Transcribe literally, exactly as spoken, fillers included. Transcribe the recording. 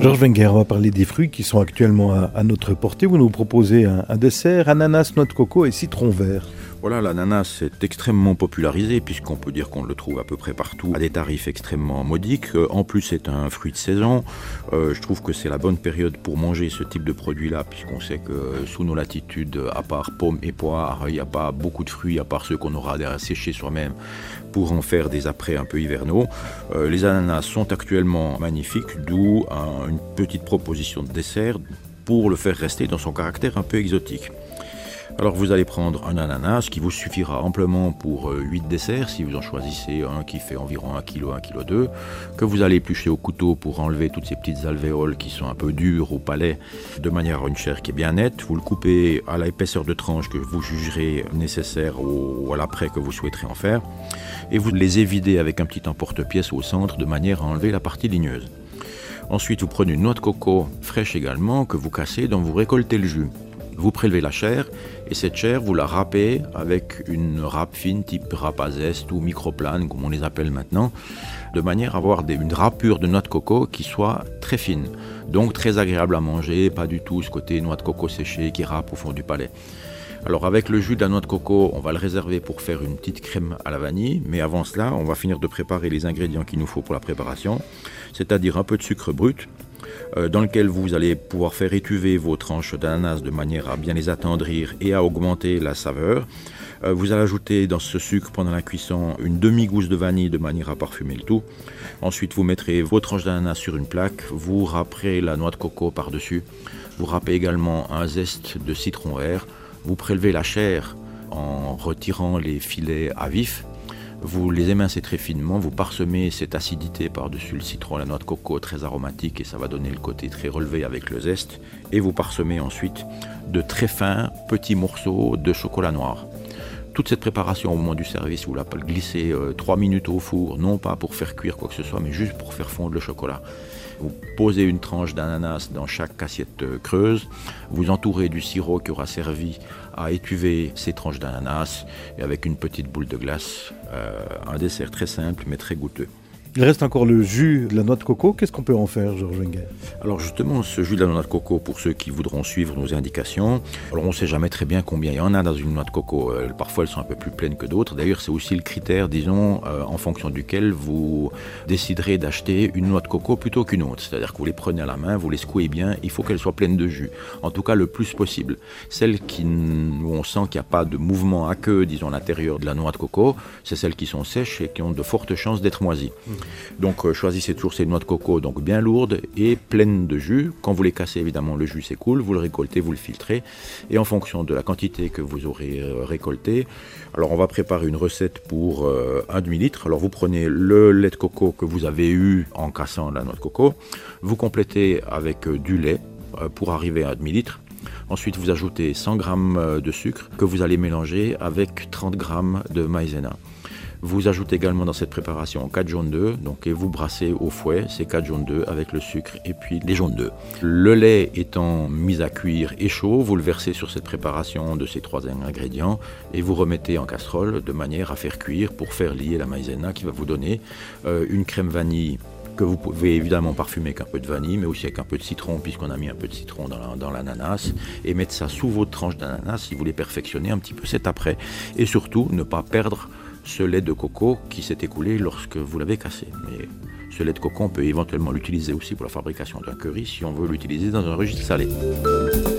Georges Wenger, on va parler des fruits qui sont actuellement à, à notre portée. Vous nous proposez un, un dessert, ananas, noix de coco et citron vert. Voilà, l'ananas est extrêmement popularisé puisqu'on peut dire qu'on le trouve à peu près partout à des tarifs extrêmement modiques. En plus, c'est un fruit de saison. Euh, je trouve que c'est la bonne période pour manger ce type de produit-là puisqu'on sait que sous nos latitudes, à part pommes et poires, il n'y a pas beaucoup de fruits à part ceux qu'on aura à sécher soi-même pour en faire des apprêts un peu hivernaux. Euh, les ananas sont actuellement magnifiques, d'où un, une petite proposition de dessert pour le faire rester dans son caractère un peu exotique. Alors vous allez prendre un ananas qui vous suffira amplement pour huit desserts si vous en choisissez un qui fait environ un kilo, un virgule deux kilos, que vous allez éplucher au couteau pour enlever toutes ces petites alvéoles qui sont un peu dures au palais, de manière à une chair qui est bien nette. Vous le coupez à l'épaisseur de tranche que vous jugerez nécessaire ou à l'après que vous souhaiterez en faire, et vous les évidez avec un petit emporte-pièce au centre de manière à enlever la partie ligneuse. Ensuite vous prenez une noix de coco fraîche également que vous cassez, dont vous récoltez le jus. Vous prélevez la chair et cette chair, vous la râpez avec une râpe fine type râpe à zeste ou microplane, comme on les appelle maintenant, de manière à avoir des, une râpure de noix de coco qui soit très fine, donc très agréable à manger, pas du tout ce côté noix de coco séchée qui râpe au fond du palais. Alors avec le jus de la noix de coco, on va le réserver pour faire une petite crème à la vanille, mais avant cela, on va finir de préparer les ingrédients qu'il nous faut pour la préparation, c'est-à-dire un peu de sucre brut, dans lequel vous allez pouvoir faire étuver vos tranches d'ananas de manière à bien les attendrir et à augmenter la saveur. Vous allez ajouter dans ce sucre pendant la cuisson une demi-gousse de vanille de manière à parfumer le tout. Ensuite, vous mettrez vos tranches d'ananas sur une plaque, vous râperez la noix de coco par-dessus, vous râpez également un zeste de citron vert, vous prélevez la chair en retirant les filets à vif. Vous les émincez très finement, vous parsemez cette acidité par-dessus le citron, la noix de coco très aromatique et ça va donner le côté très relevé avec le zeste. Et vous parsemez ensuite de très fins petits morceaux de chocolat noir. Toute cette préparation au moment du service, vous la glissez euh, trois minutes au four, non pas pour faire cuire quoi que ce soit, mais juste pour faire fondre le chocolat. Vous posez une tranche d'ananas dans chaque assiette creuse, vous entourez du sirop qui aura servi à étuver ces tranches d'ananas et avec une petite boule de glace, euh, un dessert très simple mais très goûteux. Il reste encore le jus de la noix de coco. Qu'est-ce qu'on peut en faire, Georges Wenger? Alors justement, ce jus de la noix de coco, pour ceux qui voudront suivre nos indications, alors on ne sait jamais très bien combien il y en a dans une noix de coco. Euh, parfois, elles sont un peu plus pleines que d'autres. D'ailleurs, c'est aussi le critère, disons, euh, en fonction duquel vous déciderez d'acheter une noix de coco plutôt qu'une autre. C'est-à-dire que vous les prenez à la main, vous les secouez bien, il faut qu'elles soient pleines de jus. En tout cas, le plus possible. Celles qui, où on sent qu'il n'y a pas de mouvement aqueux, disons, à l'intérieur de la noix de coco, c'est celles qui sont sèches et qui ont de fortes chances d'être moisies. Mmh. Donc euh, choisissez toujours ces noix de coco donc bien lourdes et pleines de jus. Quand vous les cassez, évidemment, le jus s'écoule, vous le récoltez, vous le filtrez. Et en fonction de la quantité que vous aurez euh, récoltée, alors on va préparer une recette pour euh, un demi-litre. Alors vous prenez le lait de coco que vous avez eu en cassant la noix de coco, vous complétez avec euh, du lait euh, pour arriver à un demi-litre. Ensuite, vous ajoutez cent grammes de sucre que vous allez mélanger avec trente grammes de maïzena. Vous ajoutez également dans cette préparation quatre jaunes d'œufs, donc et vous brassez au fouet ces quatre jaunes d'œufs avec le sucre et puis les jaunes d'œufs. Le lait étant mis à cuire et chaud, vous le versez sur cette préparation de ces trois ingrédients et vous remettez en casserole de manière à faire cuire pour faire lier la maïzena qui va vous donner euh, une crème vanille que vous pouvez évidemment parfumer avec un peu de vanille, mais aussi avec un peu de citron, puisqu'on a mis un peu de citron dans, la, dans l'ananas, et mettre ça sous votre tranche d'ananas si vous voulez perfectionner un petit peu cet après. Et surtout, ne pas perdre ce lait de coco qui s'est écoulé lorsque vous l'avez cassé. Mais ce lait de coco, on peut éventuellement l'utiliser aussi pour la fabrication d'un curry si on veut l'utiliser dans un registre salé.